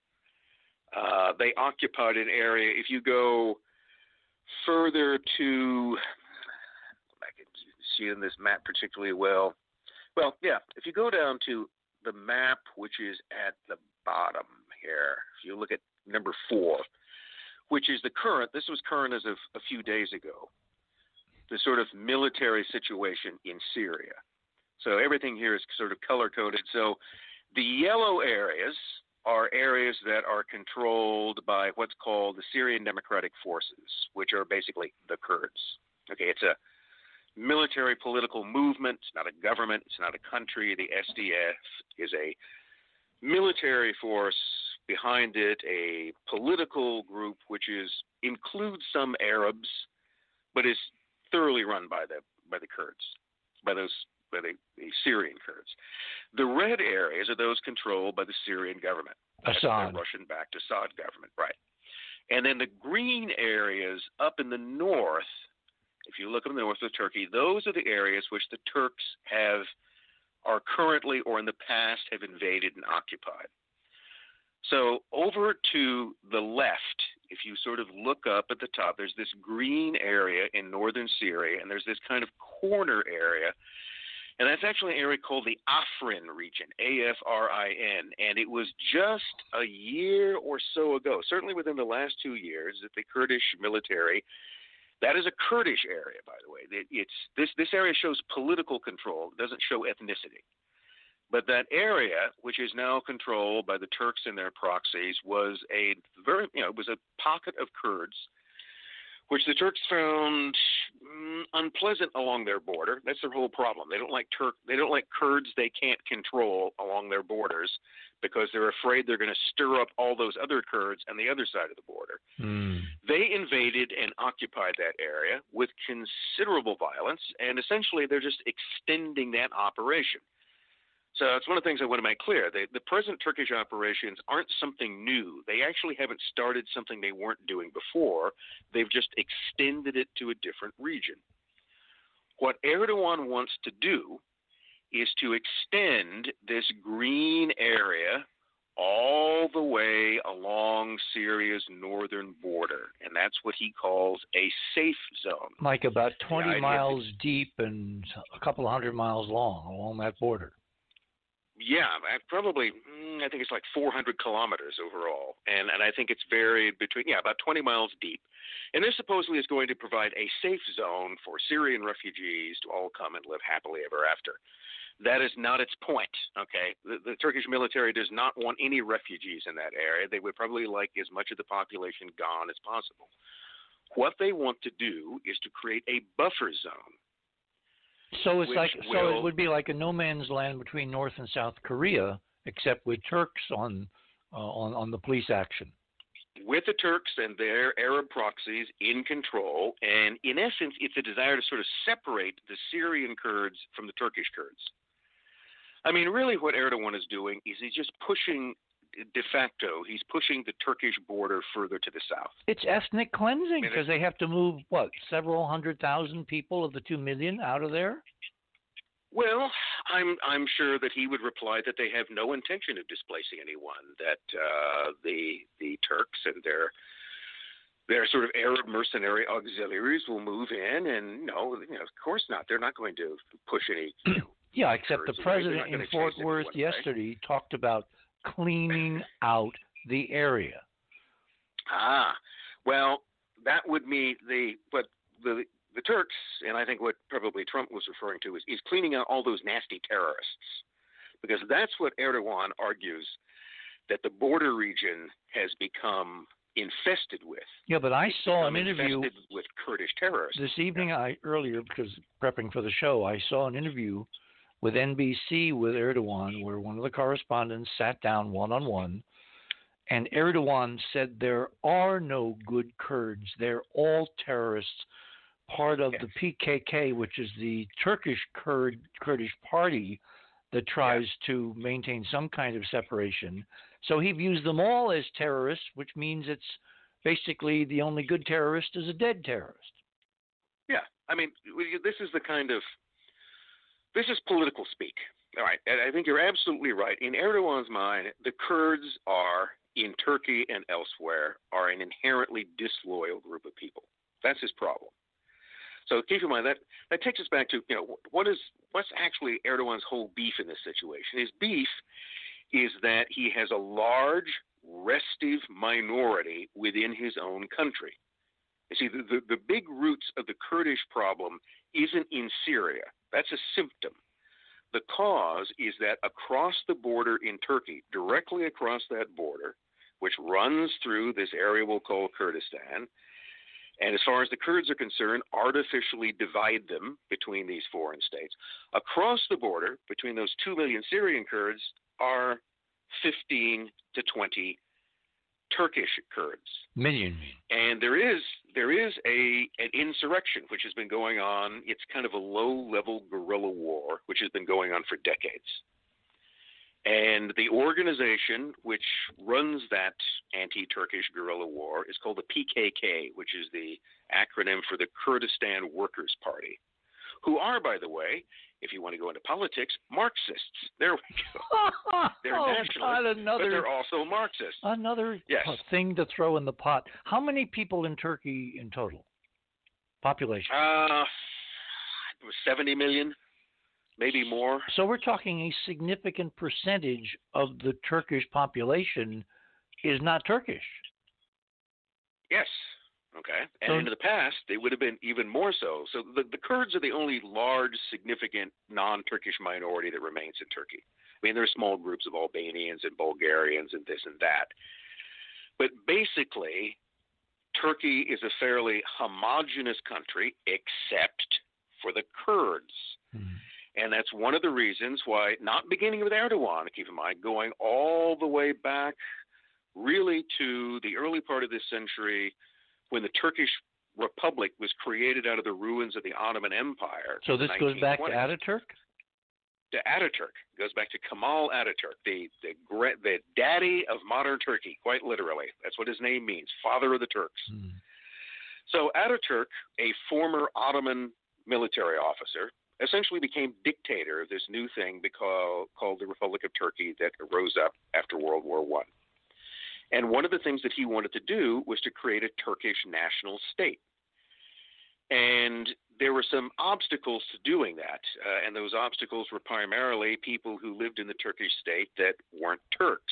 Uh, they occupied an area. If you go further to, I can see it in this map particularly well. Well, yeah, if you go down to the map, which is at the bottom here, if you look at number four, which is the current, this was current as of a few days ago, the sort of military situation in Syria. So everything here is sort of color-coded. So the yellow areas are areas that are controlled by what's called the Syrian Democratic Forces, which are basically the Kurds. Okay, it's a military political movement. It's not a government. It's not a country. The S D F is a military force, behind it a political group which is includes some Arabs, but is thoroughly run by the by the Kurds, by those by the, the Syrian Kurds. The red areas are those controlled by the Syrian government. Assad. The Russian-backed Assad government, right. And then the green areas up in the north, if you look in the north of Turkey, those are the areas which the Turks have, are currently or in the past have invaded and occupied. So over to the left, if you sort of look up at the top, there's this green area in northern Syria, and there's this kind of corner area, and that's actually an area called the Afrin region, A F R I N, and it was just a year or so ago, certainly within the last two years, that the Kurdish military, that is a Kurdish area, by the way. It, it's this this area shows political control. It doesn't show ethnicity. But that area, which is now controlled by the Turks and their proxies, was a very, you know, it was a pocket of Kurds, which the Turks found mm, unpleasant along their border. That's their whole problem. They don't like Turk. They don't like Kurds they can't control along their borders because they're afraid they're going to stir up all those other Kurds on the other side of the border. Mm. They invaded and occupied that area with considerable violence, and essentially they're just extending that operation. So it's one of the things I want to make clear. They, the present Turkish operations aren't something new. They actually haven't started something they weren't doing before. They've just extended it to a different region. What Erdogan wants to do is to extend this green area all the way along Syria's northern border, and that's what he calls a safe zone. Like about twenty miles deep and a couple of hundred miles long along that border. Yeah, I- probably. mm, I think it's like four hundred kilometers overall, and and I think it's varied between yeah about twenty miles deep. And this supposedly is going to provide a safe zone for Syrian refugees to all come and live happily ever after. That is not its point. Okay, the, the Turkish military does not want any refugees in that area. They would probably like as much of the population gone as possible. What they want to do is to create a buffer zone. So it's which like will, so it would be like a no man's land between North and South Korea, except with Turks on uh, on on the police action. with the Turks and their Arab proxies in control, and in essence, it's a desire to sort of separate the Syrian Kurds from the Turkish Kurds. I mean, really, what Erdogan is doing is he's just pushing. De facto, he's pushing the Turkish border further to the south. It's ethnic cleansing I mean, because they have to move, what, several hundred thousand people of the two million out of there? Well, I'm I'm sure that he would reply that they have no intention of displacing anyone. That uh, the the Turks and their their sort of Arab mercenary auxiliaries will move in, and no, you know, of course not. They're not going to push any. You know, yeah, except the Kurds away. president in Fort Worth anyone, yesterday right? talked about cleaning out the area. Ah, well, that would mean the but the the Turks, and I think what probably Trump was referring to is, is cleaning out all those nasty terrorists, because that's what Erdogan argues that the border region has become infested with. Yeah, but I it's saw an interview with Kurdish terrorists this evening. Yeah. I earlier because prepping for the show, I saw an interview with N B C with Erdogan, where one of the correspondents sat down one-on-one, and Erdogan said there are no good Kurds. They're all terrorists, part of yes. the P K K, which is the Turkish Kurd Kurdish party that tries yeah. to maintain some kind of separation. So he views them all as terrorists, which means it's basically the only good terrorist is a dead terrorist. Yeah, I mean, this is the kind of This is political speak. All right. And I think you're absolutely right. In Erdogan's mind, the Kurds are, in Turkey and elsewhere, are an inherently disloyal group of people. That's his problem. So keep in mind that that takes us back to, you know, what is what's actually Erdogan's whole beef in this situation? His beef is that he has a large, restive minority within his own country. You see, the, the, the big roots of the Kurdish problem isn't in Syria. That's a symptom. The cause is that across the border in Turkey, directly across that border, which runs through this area we'll call Kurdistan, and as far as the Kurds are concerned, artificially divide them between these foreign states. Across the border, between those two million Syrian Kurds, are fifteen to twenty Turkish Kurds. Million. And there is there is a an insurrection which has been going on. It's kind of a low-level guerrilla war which has been going on for decades. And the organization which runs that anti-Turkish guerrilla war is called the P K K, which is the acronym for the Kurdistan Workers' Party, who are, by the way, if you want to go into politics, Marxists. There we go. They're oh, nationalists, God, another, but they're also Marxists. Another yes. thing to throw in the pot. How many people in Turkey in total? Population? Uh, it was seventy million, maybe more. So we're talking a significant percentage of the Turkish population is not Turkish. Yes. Okay. And so, in the past, they would have been even more so. So the, the Kurds are the only large, significant non-Turkish minority that remains in Turkey. I mean, there are small groups of Albanians and Bulgarians and this and that. But basically, Turkey is a fairly homogenous country except for the Kurds. Hmm. And that's one of the reasons why, not beginning with Erdogan, keep in mind, going all the way back really to the early part of this century, when the Turkish Republic was created out of the ruins of the Ottoman Empire. So this goes back to Ataturk? To Ataturk. It goes back to Kemal Ataturk, the, the, the daddy of modern Turkey, quite literally. That's what his name means, father of the Turks. Hmm. So Ataturk, a former Ottoman military officer, essentially became dictator of this new thing called, called the Republic of Turkey that arose up after World War One. And one of the things that he wanted to do was to create a Turkish national state. And there were some obstacles to doing that, uh, and those obstacles were primarily people who lived in the Turkish state that weren't Turks.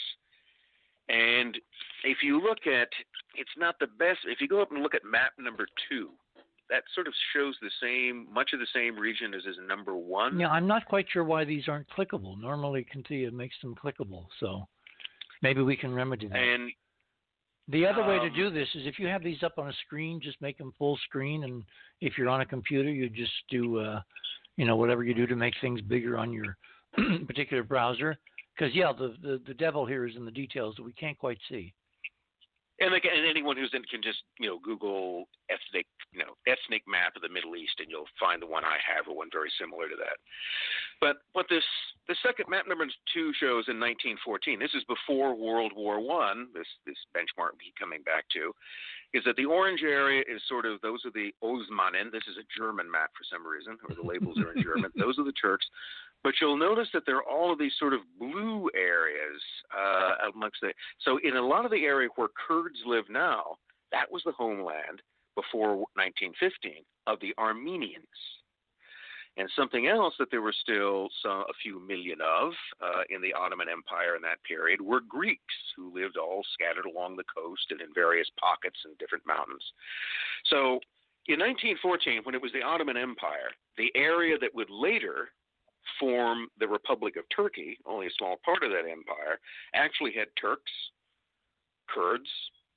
And if you look at, it's not the best, if you go up and look at map number two, that sort of shows the same, much of the same region as is number one. Yeah, I'm not quite sure why these aren't clickable. Normally, Contia makes them clickable, so maybe we can remedy that. And the other um, way to do this is if you have these up on a screen, just make them full screen, and if you're on a computer, you just do, uh, you know, whatever you do to make things bigger on your particular browser. Because, yeah, the, the, the devil here is in the details that we can't quite see. And, like, and anyone who's in can just, you know, Google ethnic, you know, ethnic map of the Middle East, and you'll find the one I have, or one very similar to that. But what this, the second map number two shows in nineteen fourteen, this is before World War One, this, this benchmark we keep coming back to, is that the orange area is sort of, those are the Osmanen. This is a German map for some reason, or the labels are in German. Those are the Turks. But you'll notice that there are all of these sort of blue areas uh, amongst the. So in a lot of the area where Kurds live now, that was the homeland before nineteen fifteen of the Armenians. And something else that there were still some, a few million of uh, in the Ottoman Empire in that period were Greeks who lived all scattered along the coast and in various pockets in different mountains. So in nineteen fourteen, when it was the Ottoman Empire, the area that would later form the Republic of Turkey, only a small part of that empire, actually had Turks, Kurds,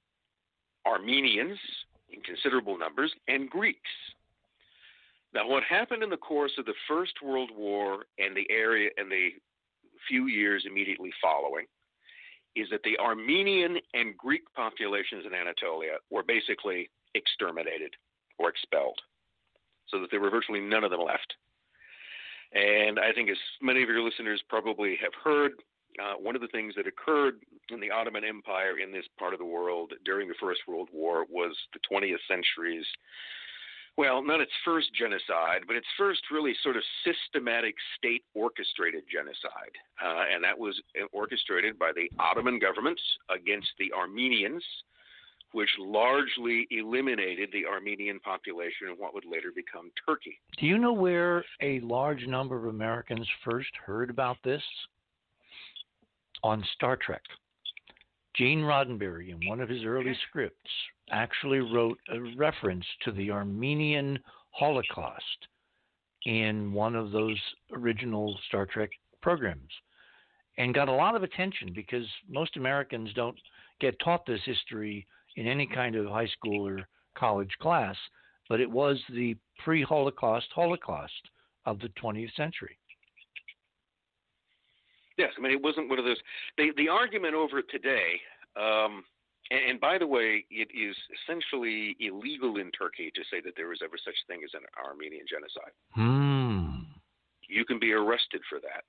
Armenians in considerable numbers, and Greeks. Now, what happened in the course of the First World War and the area and the few years immediately following is that the Armenian and Greek populations in Anatolia were basically exterminated or expelled, so that there were virtually none of them left. And I think, as many of your listeners probably have heard, uh, one of the things that occurred in the Ottoman Empire in this part of the world during the First World War was the twentieth century's, well, not its first genocide, but its first really sort of systematic state-orchestrated genocide. Uh, and that was orchestrated by the Ottoman government against the Armenians, which largely eliminated the Armenian population in what would later become Turkey. Do you know where a large number of Americans first heard about this? On Star Trek. Gene Roddenberry, in one of his early scripts, actually wrote a reference to the Armenian Holocaust in one of those original Star Trek programs, and got a lot of attention because most Americans don't get taught this history in any kind of high school or college class, but it was the pre-Holocaust Holocaust of the twentieth century. Yes, I mean, it wasn't one of those. The, the argument over it today, um, and, and by the way, it is essentially illegal in Turkey to say that there was ever such thing as an Armenian genocide. Hmm. You can be arrested for that.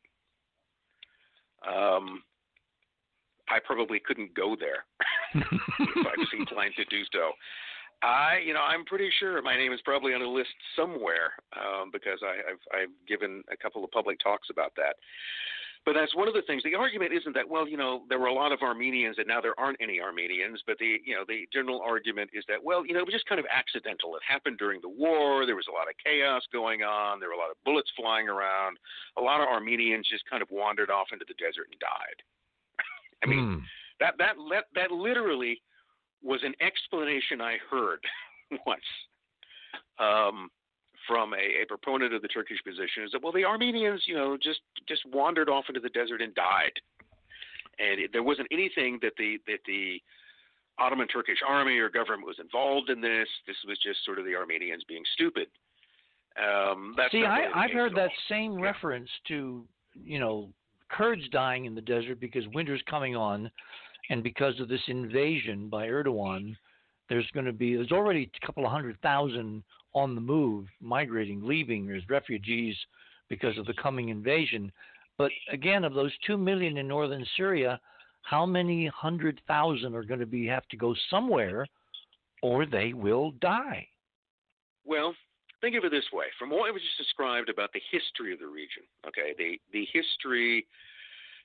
Um, I probably couldn't go there if I was inclined to do so. I, you know, I'm pretty sure my name is probably on a list somewhere um, because I, I've, I've given a couple of public talks about that. But that's one of the things. The argument isn't that, well, you know, there were a lot of Armenians and now there aren't any Armenians. But the, you know, the general argument is that, well, you know, it was just kind of accidental. It happened during the war. There was a lot of chaos going on. There were a lot of bullets flying around. A lot of Armenians just kind of wandered off into the desert and died. I mean, mm. that, that, that, that literally was an explanation I heard once. Um, from a, a proponent of the Turkish position is that, well, the Armenians, you know, just, just wandered off into the desert and died. And it, there wasn't anything that the, that the Ottoman Turkish army or government was involved in this. This was just sort of the Armenians being stupid. Um, that's See, I, really I've heard that all. same yeah. reference to, you know, Kurds dying in the desert because winter's coming on, and because of this invasion by Erdogan, there's going to be, there's already a couple of hundred thousand on the move, migrating, leaving as refugees because of the coming invasion. But again, of those two million in northern Syria, how many hundred thousand are going to be have to go somewhere, or they will die? Well, think of it this way: from what was just described about the history of the region, okay, the the history.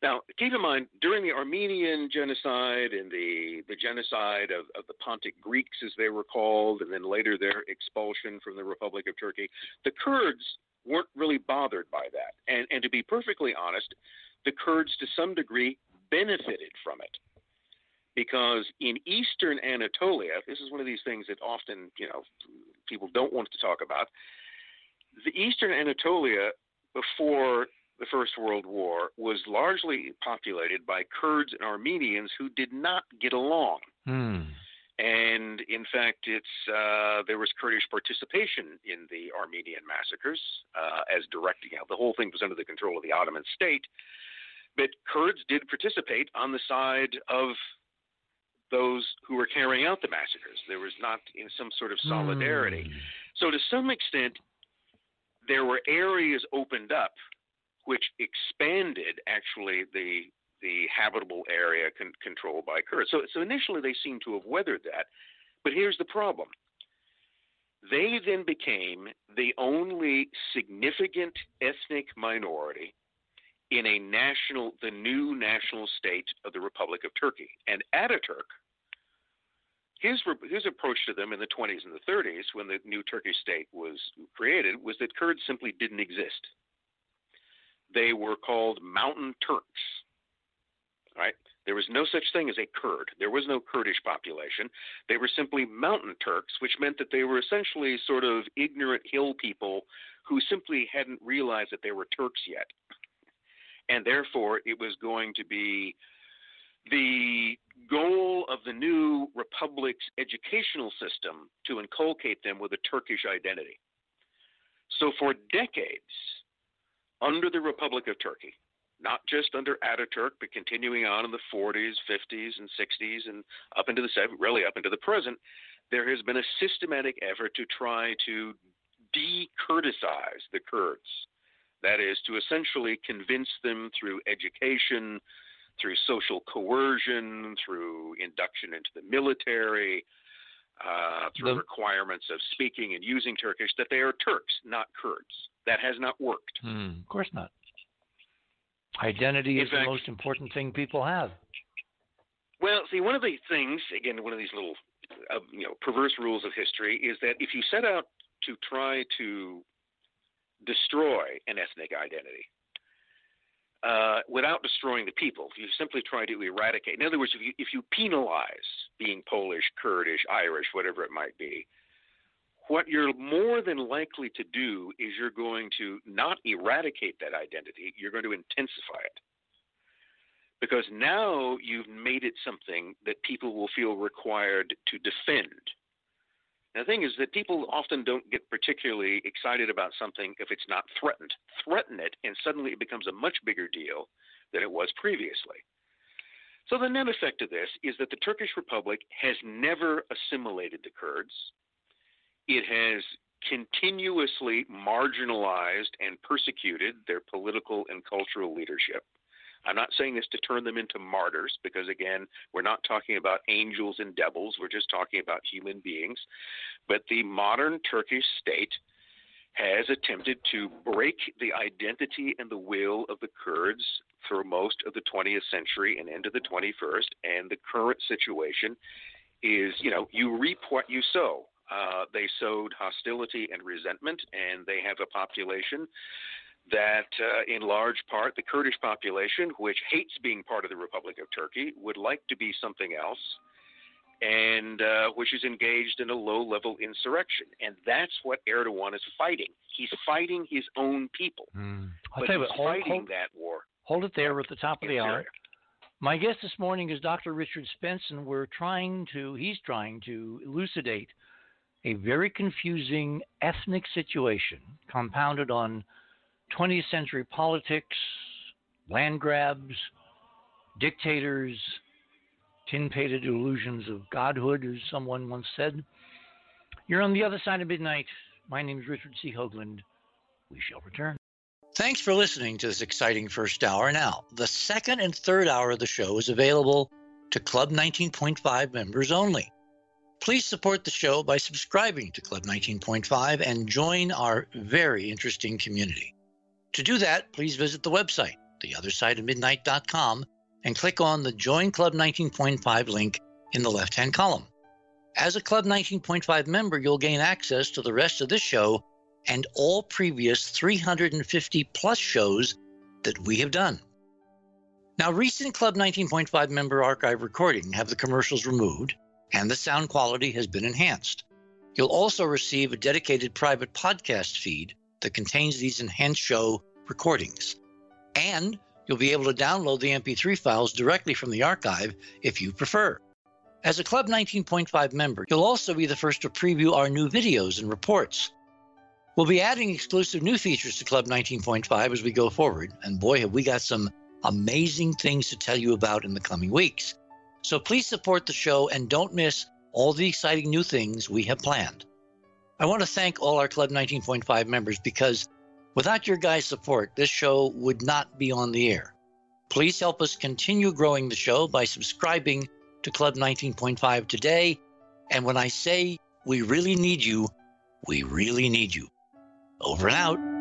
Now, keep in mind, during the Armenian genocide and the, the genocide of, of the Pontic Greeks, as they were called, and then later their expulsion from the Republic of Turkey, the Kurds weren't really bothered by that. And, and to be perfectly honest, the Kurds, to some degree, benefited from it. Because in eastern Anatolia, this is one of these things that often, you know, people don't want to talk about. The eastern Anatolia, before the First World War, was largely populated by Kurds and Armenians who did not get along. Hmm. And in fact, it's uh, there was Kurdish participation in the Armenian massacres uh, as direct. You know, the whole thing was under the control of the Ottoman state, but Kurds did participate on the side of those who were carrying out the massacres. There was not in some sort of solidarity. Hmm. So to some extent, there were areas opened up which expanded actually the the habitable area con- controlled by Kurds. So, so initially they seem to have weathered that, but here's the problem. They then became the only significant ethnic minority in a national, the new national state of the Republic of Turkey. And Ataturk, his, his approach to them in the twenties and the thirties, when the new Turkish state was created, was that Kurds simply didn't exist. They were called Mountain Turks. Right? There was no such thing as a Kurd. There was no Kurdish population. They were simply Mountain Turks, which meant that they were essentially sort of ignorant hill people who simply hadn't realized that they were Turks yet. And therefore, it was going to be the goal of the new republic's educational system to inculcate them with a Turkish identity. So for decades, under the Republic of Turkey, not just under Ataturk, but continuing on in the forties, fifties, and sixties, and up into the seventies, really up into the present, there has been a systematic effort to try to de-Kurdicize the Kurds. That is, to essentially convince them through education, through social coercion, through induction into the military, uh, through the, requirements of speaking and using Turkish, that they are Turks, not Kurds. That has not worked. Hmm, of course not. Identity In is fact, the most important thing people have. Well, see, one of the things, again, one of these little, uh, you know, perverse rules of history is that if you set out to try to destroy an ethnic identity uh, without destroying the people, if you simply try to eradicate, in other words, if you, if you penalize being Polish, Kurdish, Irish, whatever it might be, what you're more than likely to do is you're going to not eradicate that identity, you're going to intensify it. Because now you've made it something that people will feel required to defend. And the thing is that people often don't get particularly excited about something if it's not threatened. Threaten it, and suddenly it becomes a much bigger deal than it was previously. So the net effect of this is that the Turkish Republic has never assimilated the Kurds. It has continuously marginalized and persecuted their political and cultural leadership. I'm not saying this to turn them into martyrs because, again, we're not talking about angels and devils. We're just talking about human beings. But the modern Turkish state has attempted to break the identity and the will of the Kurds through most of the twentieth century and into the twenty-first. And the current situation is, you know, you reap what you sow. Uh, they sowed hostility and resentment, and they have a population that, uh, in large part, the Kurdish population, which hates being part of the Republic of Turkey, would like to be something else, and uh, which is engaged in a low-level insurrection. And that's what Erdogan is fighting. He's fighting his own people. Mm. I'll but tell you he's what, hold, fighting hold, that war. Hold it there. We're at the top of the hour. Syria. My guest this morning is Doctor Richard Spence, and we're trying to, he's trying to elucidate a very confusing ethnic situation compounded on twentieth century politics, land grabs, dictators, tin-painted illusions of godhood, as someone once said. You're on the other side of midnight. My name is Richard C. Hoagland. We shall return. Thanks for listening to this exciting first hour. Now, the second and third hour of the show is available to Club nineteen point five members only. Please support the show by subscribing to Club nineteen point five and join our very interesting community. To do that, please visit the website, the other side of midnight dot com, and click on the Join Club nineteen point five link in the left-hand column. As a Club nineteen point five member, you'll gain access to the rest of this show and all previous three hundred fifty plus shows that we have done. Now, recent Club nineteen point five member archive recordings have the commercials removed and the sound quality has been enhanced. You'll also receive a dedicated private podcast feed that contains these enhanced show recordings. And you'll be able to download the M P three files directly from the archive if you prefer. As a Club nineteen point five member, you'll also be the first to preview our new videos and reports. We'll be adding exclusive new features to Club nineteen point five as we go forward, and boy, have we got some amazing things to tell you about in the coming weeks. So please support the show and don't miss all the exciting new things we have planned. I want to thank all our Club nineteen point five members because without your guys' support, this show would not be on the air. Please help us continue growing the show by subscribing to Club nineteen point five today. And when I say we really need you, we really need you. Over and out.